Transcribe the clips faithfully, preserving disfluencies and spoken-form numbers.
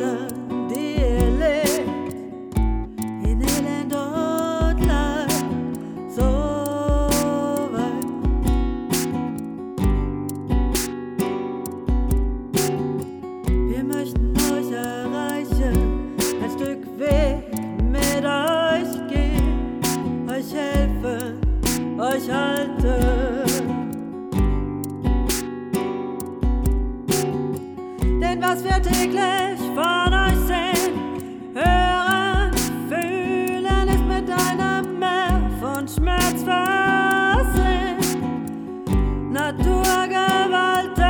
Worten, die ihr lebt, in Elend und Leid, so weit. Wir möchten euch erreichen, ein Stück Weg mit euch gehen, euch helfen, euch halten. Denn was wir täglich von euch sehen, hören, fühlen, ist mit einem Meer von Schmerz versehen. Naturgewalten.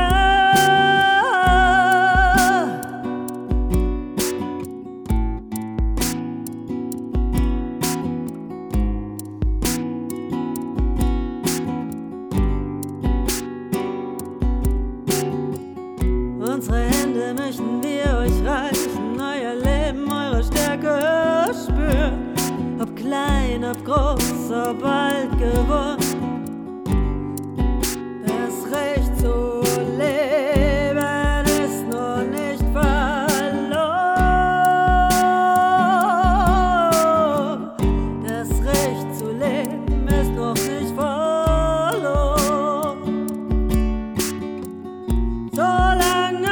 Unsere Hände möchten wir euch reichen, euer Leben, eure Stärke spüren. Ob klein, ob groß, ob alt geworden. Das Recht zu leben ist noch nicht verloren. Das Recht zu leben ist noch nicht verloren. Solange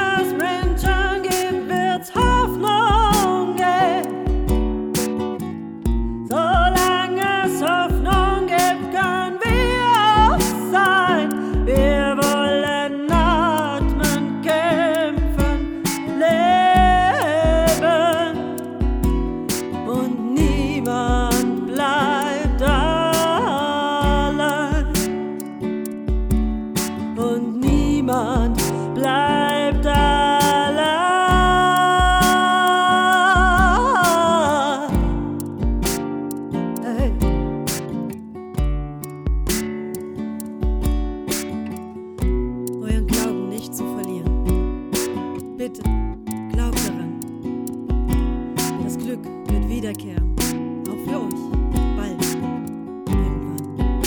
Hoffnung gibt. Solange es Hoffnung gibt, können wir auch sein. Wir wollen atmen, kämpfen, leben. Und niemand bleibt allein. Und niemand bleibt allein. Bitte, glaubt daran. Das Glück wird wiederkehren, auch für euch, bald, irgendwann.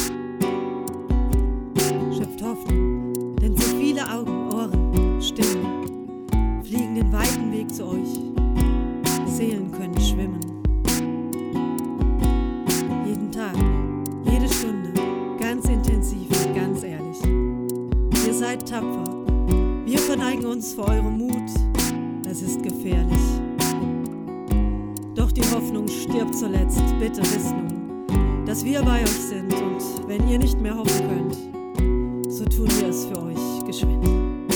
Schöpft Hoffnung, denn so viele Augen, Ohren, Stimmen fliegen den weiten Weg zu euch. Seelen können schwimmen. Jeden Tag, jede Stunde, ganz intensiv, ganz ehrlich. Ihr seid tapfer. Wir verneigen uns vor eurem Mut, es ist gefährlich. Doch die Hoffnung stirbt zuletzt, bitte wisst nun, dass wir bei euch sind und wenn ihr nicht mehr hoffen könnt, so tun wir es für euch geschwind.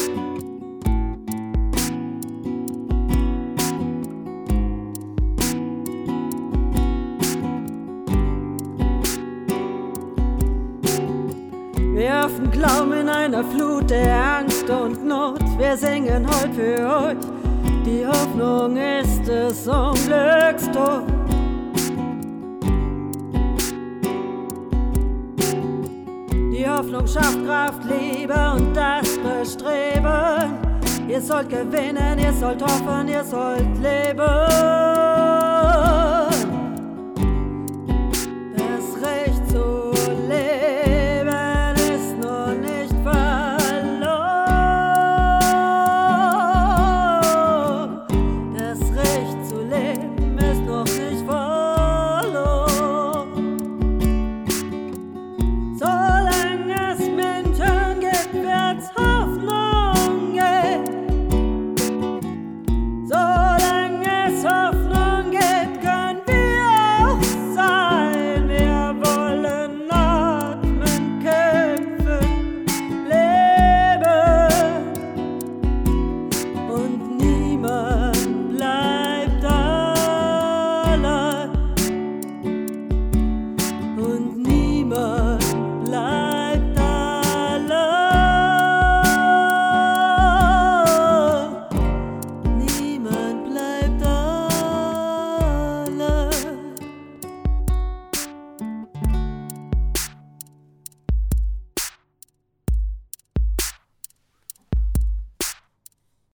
Wir werfen Glauben in einer Flut der Angst und Not. Wir singen heute für euch. Die Hoffnung ist des Unglücks Tod. Die Hoffnung schafft Kraft, Liebe und das Bestreben. Ihr sollt gewinnen, ihr sollt hoffen, ihr sollt leben.